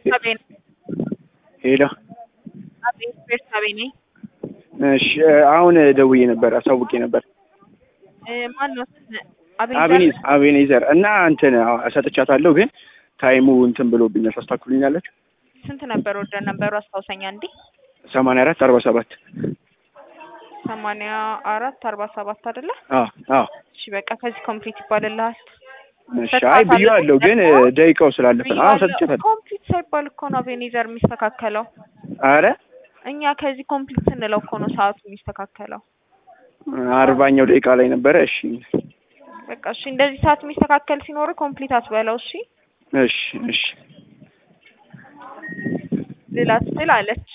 ቤርሳቤ ሄሎ አቤት ቤርሳቤ ነኝ። እሺ አሁን ደውዬ ነበር አሳውቄ ነበር። ማን ነው? አቤኔዘር እና እንትን ሰጥቻታለሁ ግን ታይሙ እንትን ብሎብኛል። ታስተካክሉኛላችሁ? ስንት ነበር ወደ ነበሩ አስታውሰኛ እንዴ? 8447 8447 አይደለ? አዎ እሺ በቃ ከዚህ ኮምፕሊት ይባልልሃል። እሺ አይ ብዬዋለሁ ግን ደቂቃው ስላለፈ ነው። አዎ ሰጥቻታለሁ። ኮምፕሊት ሳይባል እኮ ነው አቤኔዘር የሚስተካከለው። አረ እኛ ከዚህ ኮምፕሊት ስንለው እኮ ነው ሰዓቱ የሚስተካከለው። 40ኛው ደቂቃ ላይ ነበረ። እሺ በቃ እሺ እንደዚህ ሰዓት የሚስተካከል ሲኖር ኮምፕሊት አትበለው። እሺ እሺ ሌላ ትል አለች